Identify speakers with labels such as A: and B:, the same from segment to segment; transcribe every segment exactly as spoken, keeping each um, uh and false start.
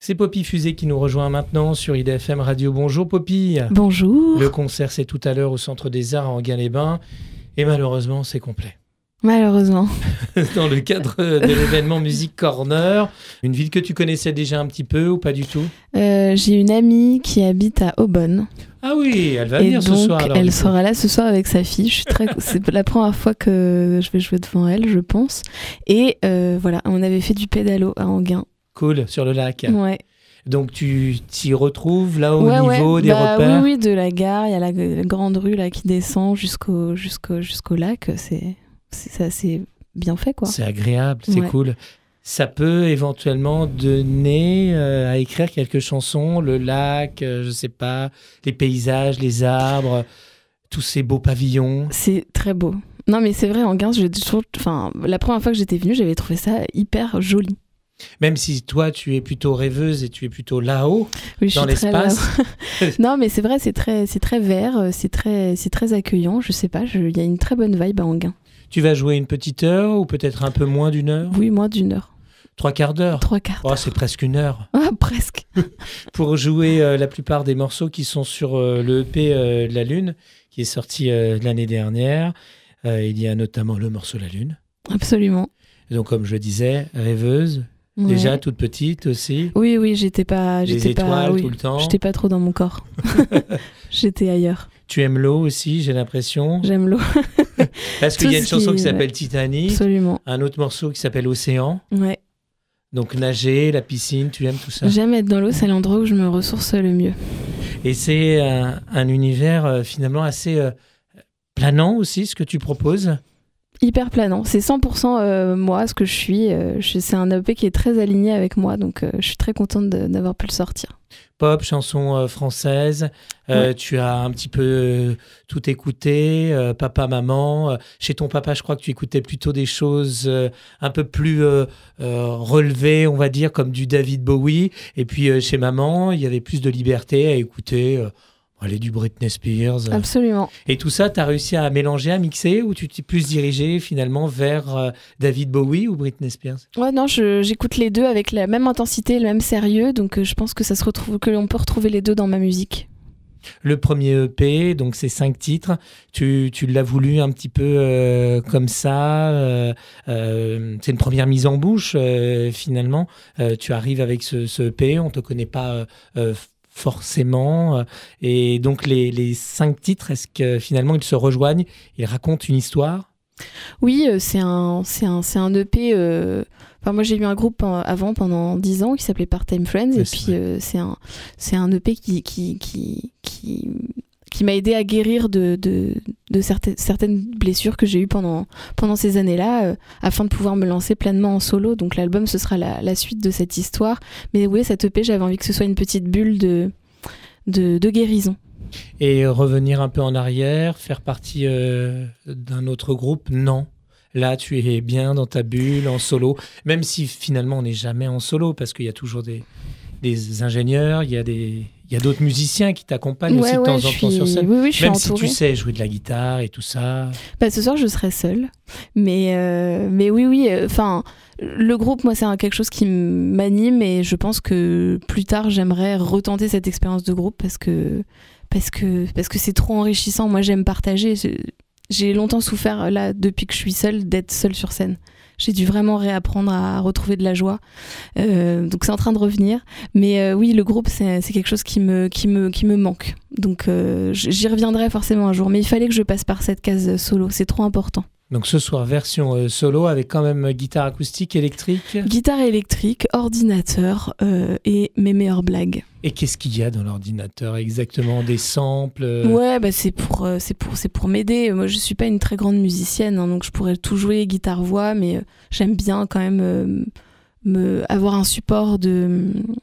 A: C'est Poppy Fusée qui nous rejoint maintenant sur I D F M Radio. Bonjour Poppy.
B: Bonjour.
A: Le concert, c'est tout à l'heure au Centre des Arts à Enghien-les-Bains. Et malheureusement, c'est complet.
B: Malheureusement.
A: Dans le cadre de l'événement Music Corner, une ville que tu connaissais déjà un petit peu ou pas du tout?
B: euh, J'ai une amie qui habite à Aubonne.
A: Ah oui, elle va
B: et
A: venir
B: donc,
A: ce soir. Alors,
B: elle sera là ce soir avec sa fille. Je suis très... C'est la première fois que je vais jouer devant elle, je pense. Et euh, voilà, on avait fait du pédalo à Enghien.
A: Cool, sur le lac.
B: Ouais.
A: Donc tu t'y retrouves là au
B: ouais,
A: niveau
B: ouais.
A: des
B: bah,
A: repères?
B: Oui, oui, de la gare. Il y a la, la grande rue là, qui descend jusqu'au, jusqu'au, jusqu'au lac. C'est, c'est, c'est assez bien fait, quoi.
A: C'est agréable, c'est
B: ouais.
A: cool. Ça peut éventuellement donner euh, à écrire quelques chansons, le lac, euh, je sais pas, les paysages, les arbres, tous ces beaux pavillons.
B: C'est très beau. Non, mais c'est vrai, Enghien, j'ai toujours... enfin, la première fois que j'étais venue, j'avais trouvé ça hyper joli.
A: Même si toi, tu es plutôt rêveuse et tu es plutôt là-haut,
B: oui,
A: dans l'espace.
B: Non, mais c'est vrai, c'est très, c'est très vert, c'est très, c'est très accueillant. Je sais pas, il y a une très bonne vibe à Enghien.
A: Tu vas jouer une petite heure ou peut-être un peu moins d'une heure?
B: Oui, moins d'une heure.
A: Trois quarts d'heure?
B: Trois quarts d'heure.
A: Oh, c'est presque une heure.
B: Ah, presque.
A: Pour jouer euh, la plupart des morceaux qui sont sur euh, le E P euh, de La Lune, qui est sorti euh, l'année dernière. Euh, il y a notamment le morceau La Lune.
B: Absolument.
A: Donc, comme je disais, rêveuse. Ouais. Déjà toute petite aussi.
B: Oui, oui, j'étais pas,
A: les
B: j'étais
A: étoiles
B: pas, oui,
A: tout le temps.
B: J'étais pas trop dans mon corps. J'étais ailleurs.
A: Tu aimes l'eau aussi, j'ai l'impression.
B: J'aime l'eau.
A: Parce qu'il y a une chanson qui, qui s'appelle ouais. Titanic.
B: Absolument.
A: Un autre morceau qui s'appelle Océan.
B: Ouais.
A: Donc nager, la piscine, tu aimes tout ça?
B: J'aime être dans l'eau, c'est l'endroit où je me ressource le mieux.
A: Et c'est un, un univers euh, finalement assez euh, planant aussi, ce que tu proposes?
B: Hyper planant, c'est cent pour cent euh, moi, ce que je suis. Euh, je, c'est un E P qui est très aligné avec moi, donc euh, je suis très contente de, d'avoir pu le sortir.
A: Pop, chanson euh, française, euh, ouais. Tu as un petit peu euh, tout écouté, euh, papa, maman. Euh, chez ton papa, je crois que tu écoutais plutôt des choses euh, un peu plus euh, euh, relevées, on va dire, comme du David Bowie. Et puis euh, chez maman, il y avait plus de liberté à écouter... Euh, Allez, du Britney Spears.
B: Absolument.
A: Et tout ça, tu as réussi à mélanger, à mixer, ou tu t'es plus dirigé finalement vers euh, David Bowie ou Britney Spears?
B: Ouais, non, je, j'écoute les deux avec la même intensité, le même sérieux, donc euh, je pense que ça se retrouve, que l'on peut retrouver les deux dans ma musique.
A: Le premier E P, donc c'est cinq titres, tu, tu l'as voulu un petit peu euh, comme ça, euh, euh, c'est une première mise en bouche euh, finalement, euh, tu arrives avec ce, ce E P, on ne te connaît pas euh, forcément, et donc les, les cinq titres, est-ce que finalement ils se rejoignent, ils racontent une histoire?
B: Oui, euh, c'est un, c'est un, c'est un E P, euh... enfin, moi j'ai eu un groupe avant pendant dix ans qui s'appelait Part-Time Friends, c'est et puis euh, c'est, un, c'est un E P qui, qui, qui, qui, qui m'a aidé à guérir de, de, de certaines, certaines blessures que j'ai eues pendant, pendant ces années-là, euh, afin de pouvoir me lancer pleinement en solo. Donc l'album, ce sera la, la suite de cette histoire. Mais oui, cette E P, j'avais envie que ce soit une petite bulle de, de, de guérison.
A: Et revenir un peu en arrière, faire partie euh, d'un autre groupe, non. Là, tu es bien dans ta bulle, en solo, même si finalement on n'est jamais en solo, parce qu'il y a toujours des, des ingénieurs, il y a des... Il y a d'autres musiciens qui t'accompagnent
B: ouais,
A: aussi de
B: ouais,
A: temps en temps
B: suis...
A: sur scène.
B: Oui, oui, je
A: Même
B: suis
A: si tu sais jouer de la guitare et tout ça.
B: Bah, ce soir, je serai seule. Mais, euh, mais oui, oui. Enfin, euh, le groupe, moi, c'est un, quelque chose qui m'anime et je pense que plus tard, j'aimerais retenter cette expérience de groupe parce que, parce que, parce que c'est trop enrichissant. Moi, j'aime partager. J'ai longtemps souffert, là, depuis que je suis seule, d'être seule sur scène. J'ai dû vraiment réapprendre à retrouver de la joie. Euh, donc c'est en train de revenir. Mais euh, oui, le groupe, c'est, c'est quelque chose qui me, qui me, qui me manque. Donc euh, j'y reviendrai forcément un jour. Mais il fallait que je passe par cette case solo. C'est trop important.
A: Donc ce soir, version euh, solo avec quand même guitare acoustique, électrique.
B: Guitare électrique, ordinateur euh, et mes meilleures blagues.
A: Et qu'est-ce qu'il y a dans l'ordinateur exactement? Des samples euh...
B: Ouais, bah c'est pour, euh, c'est pour, c'est pour m'aider. Moi, je suis pas une très grande musicienne, hein, donc je pourrais tout jouer, guitare-voix, mais euh, j'aime bien quand même euh, me, avoir un support de...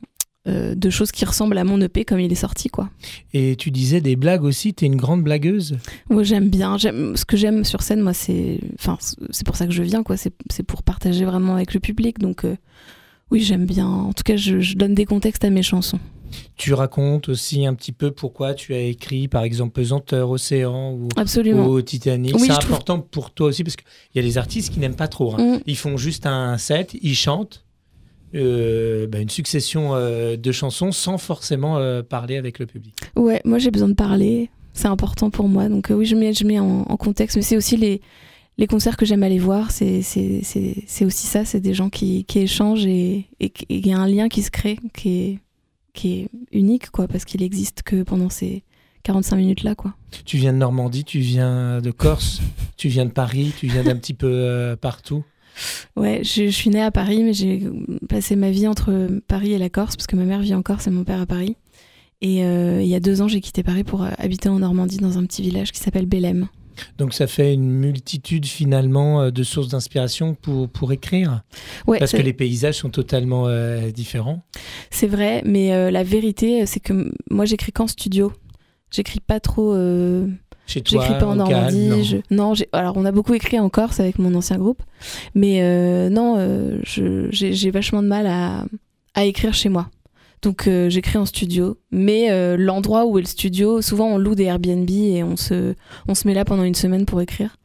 B: Euh, de choses qui ressemblent à mon E P comme il est sorti, quoi.
A: Et tu disais des blagues aussi, t'es une grande blagueuse?
B: Moi, j'aime bien. J'aime, ce que j'aime sur scène, moi, c'est, enfin, c'est pour ça que je viens, quoi. C'est, c'est pour partager vraiment avec le public. Donc, euh, oui, j'aime bien. En tout cas, je, je donne des contextes à mes chansons.
A: Tu racontes aussi un petit peu pourquoi tu as écrit, par exemple, Pesanteur, Océan ou,
B: Absolument.
A: ou Titanic.
B: Oui,
A: c'est
B: je
A: important
B: trouve...
A: pour toi aussi parce qu'il y a des artistes qui n'aiment pas trop. Hein. Mm. Ils font juste un set, ils chantent. euh, bah, une succession euh, de chansons sans forcément euh, parler avec le public.
B: Ouais, moi j'ai besoin de parler, c'est important pour moi, donc euh, oui, je mets, je mets en, en contexte, mais c'est aussi les, les concerts que j'aime aller voir, c'est, c'est, c'est, c'est aussi ça, c'est des gens qui, qui échangent et il y a un lien qui se crée, qui est, qui est unique, quoi, parce qu'il existe que pendant ces quarante-cinq minutes là, quoi.
A: Tu viens de Normandie, tu viens de Corse, tu viens de Paris, tu viens d'un petit peu euh, partout.
B: Ouais, je, je suis née à Paris, mais j'ai passé ma vie entre Paris et la Corse, parce que ma mère vit en Corse et mon père à Paris. Et euh, il y a deux ans, j'ai quitté Paris pour euh, habiter en Normandie, dans un petit village qui s'appelle Bélem.
A: Donc ça fait une multitude finalement de sources d'inspiration pour, pour écrire.
B: Ouais,
A: parce
B: euh,
A: que les paysages sont totalement euh, différents.
B: C'est vrai, mais euh, la vérité, c'est que moi, j'écris qu'en studio. J'écris pas trop. Euh...
A: Chez toi,
B: j'écris pas en Normandie.
A: calme, non,
B: je... non j'ai... alors on a beaucoup écrit en Corse avec mon ancien groupe, mais euh, non, euh, je... j'ai... j'ai vachement de mal à, à écrire chez moi. Donc euh, j'écris en studio, mais euh, l'endroit où est le studio, souvent on loue des Airbnb et on se, on se met là pendant une semaine pour écrire.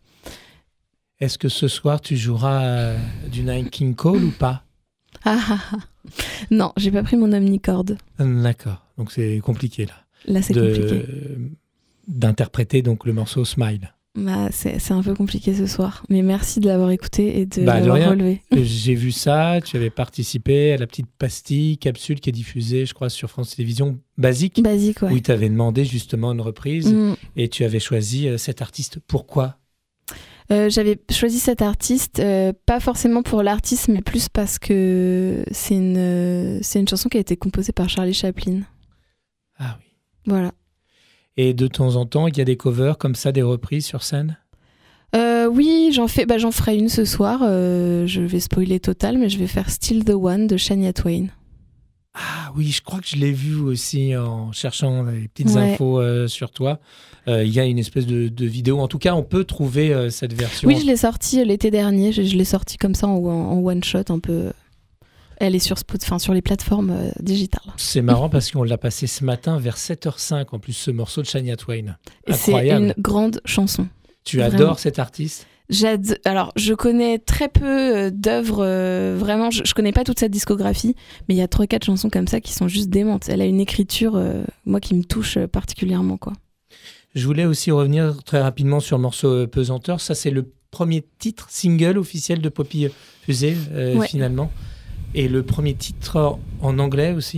A: Est-ce que ce soir tu joueras euh, du Nine King Cole ou pas?
B: Ah ah ah. Non, j'ai pas pris mon omnicorde.
A: D'accord, donc c'est compliqué là.
B: Là, c'est
A: de,
B: compliqué.
A: D'interpréter donc le morceau Smile.
B: Bah, c'est, c'est un peu compliqué ce soir. Mais merci de l'avoir écouté et de
A: bah,
B: l'avoir
A: de
B: relevé.
A: J'ai vu ça, tu avais participé à la petite pastille, capsule qui est diffusée, je crois, sur France Télévisions, Basique.
B: Basique, ouais.
A: Où tu avais demandé justement une reprise
B: mmh.
A: et tu avais choisi euh, cet artiste. Pourquoi ?
B: Euh, j'avais choisi cet artiste, euh, pas forcément pour l'artiste, mais plus parce que c'est une, euh, c'est une chanson qui a été composée par Charlie Chaplin.
A: Ah oui.
B: Voilà.
A: Et de temps en temps, il y a des covers comme ça, des reprises sur scène ?
B: euh, Oui, j'en, fais, bah, j'en ferai une ce soir. Euh, je vais spoiler total, mais je vais faire Still the One de Shania Twain.
A: Ah oui, je crois que je l'ai vu aussi en cherchant des petites
B: ouais.
A: infos euh, sur toi. Il euh, y a une espèce de, de vidéo. En tout cas, on peut trouver euh, cette version.
B: Oui, je l'ai sortie l'été dernier. Je, je l'ai sortie comme ça en, en one shot, un peu. Elle est sur, enfin, sur les plateformes euh, digitales.
A: C'est marrant parce qu'on l'a passé ce matin vers sept heures cinq, en plus, ce morceau de Shania Twain.
B: Et
A: incroyable.
B: C'est une grande chanson.
A: Tu
B: Vraiment.
A: Adores cet artiste ?
B: J'ad... Alors, je connais très peu d'œuvres, euh, vraiment, je, je connais pas toute sa discographie, mais il y a trois quatre chansons comme ça qui sont juste démentes. Elle a une écriture, euh, moi, qui me touche particulièrement, quoi.
A: Je voulais aussi revenir très rapidement sur le morceau Pesanteur. Ça, c'est le premier titre single officiel de Poppy Fusée, euh, ouais. finalement. Et le premier titre en anglais aussi ?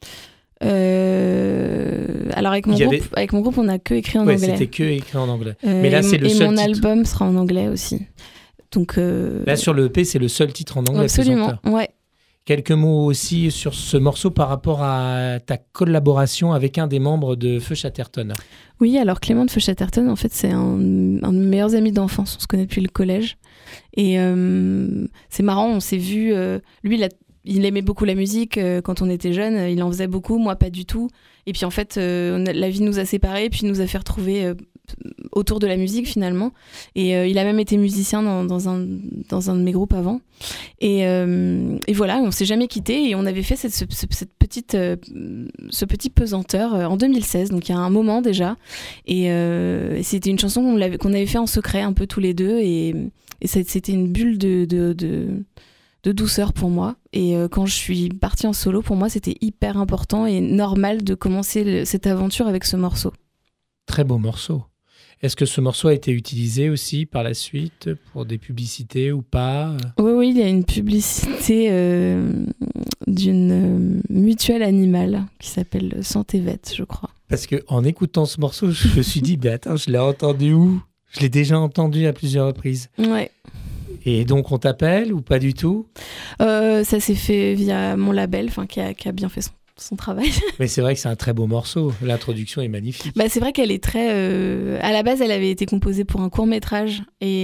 B: euh... Alors avec mon, groupe, avait... avec mon groupe, on n'a que écrit en
A: ouais,
B: anglais.
A: C'était que écrit en anglais.
B: Euh,
A: Mais là, c'est le
B: et
A: seul
B: mon
A: titre.
B: album sera en anglais aussi. Donc euh...
A: là, sur le E P, c'est le seul titre en anglais.
B: Absolument, ouais.
A: Quelques mots aussi sur ce morceau par rapport à ta collaboration avec un des membres de Feu Chatterton.
B: Oui, alors Clément de Feu Chatterton, en fait, c'est un, un de mes meilleurs amis d'enfance. On se connaît depuis le collège. Et euh, c'est marrant, on s'est vu... Euh, lui, il, a, il aimait beaucoup la musique euh, quand on était jeune. Il en faisait beaucoup, moi, pas du tout. Et puis, en fait, euh, on a, la vie nous a séparés, puis nous a fait retrouver... Euh, autour de la musique finalement et euh, il a même été musicien dans, dans, un, dans un de mes groupes avant et, euh, et voilà, on s'est jamais quitté et on avait fait cette, cette, cette petite, euh, ce petit pesanteur euh, en deux mille seize, donc il y a un moment déjà et, euh, et c'était une chanson qu'on avait, qu'on avait fait en secret un peu tous les deux et, et c'était une bulle de, de, de, de douceur pour moi et euh, quand je suis partie en solo, pour moi c'était hyper important et normal de commencer le, cette aventure avec ce morceau.
A: Très beau morceau. Est-ce que ce morceau a été utilisé aussi par la suite pour des publicités ou pas ?
B: Oui, oui, il y a une publicité euh, d'une euh, mutuelle animale qui s'appelle Santé Vet, je crois.
A: Parce qu'en écoutant ce morceau, je me suis dit, bah, attends, je l'ai entendu où ? Je l'ai déjà entendu à plusieurs reprises.
B: Ouais.
A: Et donc, on t'appelle ou pas du tout ?
B: euh, Ça s'est fait via mon label, qui a, qui a bien fait son son travail.
A: Mais c'est vrai que c'est un très beau morceau. L'introduction est magnifique.
B: Bah, c'est vrai qu'elle est très... Euh... À la base, elle avait été composée pour un court-métrage.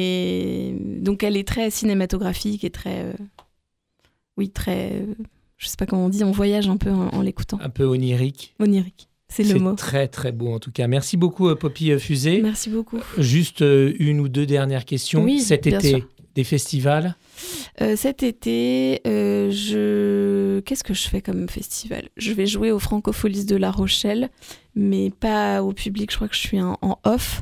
B: Et donc, elle est très cinématographique et très... Euh... Oui, très... Euh... Je sais pas comment on dit. On voyage un peu en, en l'écoutant.
A: Un peu onirique.
B: Onirique, c'est, c'est le mot.
A: C'est très, très beau en tout cas. Merci beaucoup, Poppy Fusée.
B: Merci beaucoup.
A: Juste euh, une ou deux dernières questions.
B: Oui,
A: cet été,
B: sûr.
A: Des festivals ?
B: Euh, cet été, euh, je... qu'est-ce que je fais comme festival ? Je vais jouer au Francopholies de La Rochelle, mais pas au public, je crois que je suis en, en off.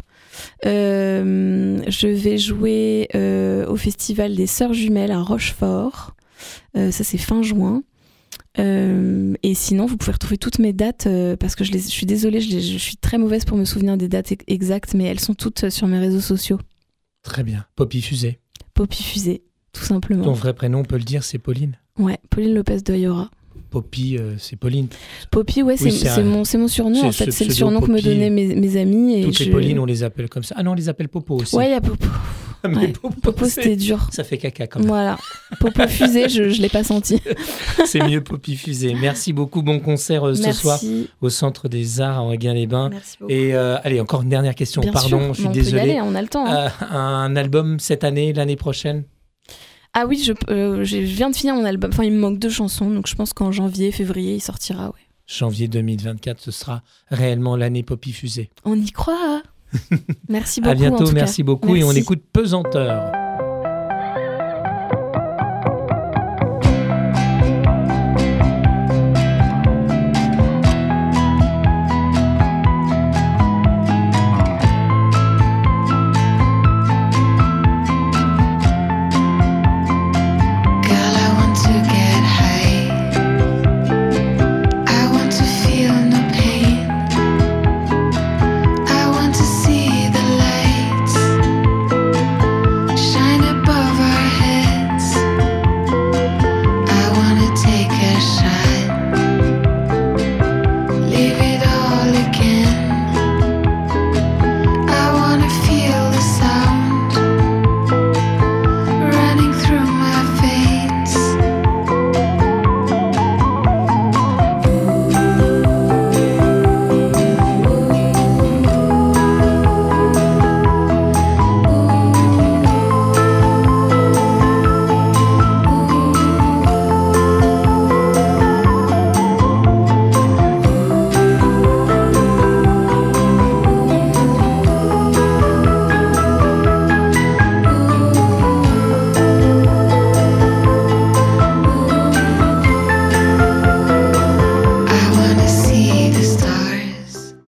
B: Euh, je vais jouer euh, au Festival des Sœurs Jumelles à Rochefort. Euh, ça, c'est fin juin. Euh, et sinon, vous pouvez retrouver toutes mes dates euh, parce que je, les, je suis désolée, je, les, je suis très mauvaise pour me souvenir des dates exactes, mais elles sont toutes sur mes réseaux sociaux.
A: Très bien. Poppy Fusée.
B: Poppy Fusée, tout simplement.
A: Ton vrai prénom, on peut le dire, c'est Pauline.
B: Ouais, Pauline Lopez de Ayora.
A: Poppy, euh, c'est Pauline.
B: Poppy, ouais, c'est,
A: oui, c'est,
B: c'est,
A: un...
B: mon, c'est mon surnom.
A: C'est
B: en fait,
A: ce
B: c'est le surnom que me
A: Poppy.
B: donnaient mes, mes amis. Et
A: Toutes
B: je...
A: les Paulines, on les appelle comme ça. Ah non, on les appelle Popo aussi.
B: Ouais, il y a Popo.
A: Mais
B: Ouais.
A: Popo,
B: Popo,
A: c'est...
B: c'était dur.
A: Ça fait caca quand même.
B: Voilà. Popo Fusée, je ne l'ai pas senti.
A: C'est mieux Poppy Fusée. Merci beaucoup. Bon concert euh, ce
B: Merci.
A: soir au Centre des Arts à Enghien-les-Bains.
B: Merci beaucoup.
A: Et euh, allez, encore une dernière question.
B: Bien
A: Pardon,
B: sûr,
A: je suis
B: on
A: désolé.
B: peut y aller, on a le temps. Hein.
A: Euh, un album cette année, l'année prochaine?
B: Ah oui, je, euh, je viens de finir mon album. Enfin, il me manque deux chansons, donc je pense qu'en janvier, février, il sortira. Ouais.
A: Janvier deux mille vingt-quatre, ce sera réellement l'année Poppy Fusée.
B: On y croit. Merci beaucoup.
A: À bientôt,
B: en tout
A: merci
B: cas.
A: beaucoup.
B: Merci.
A: Et on écoute Pesanteur.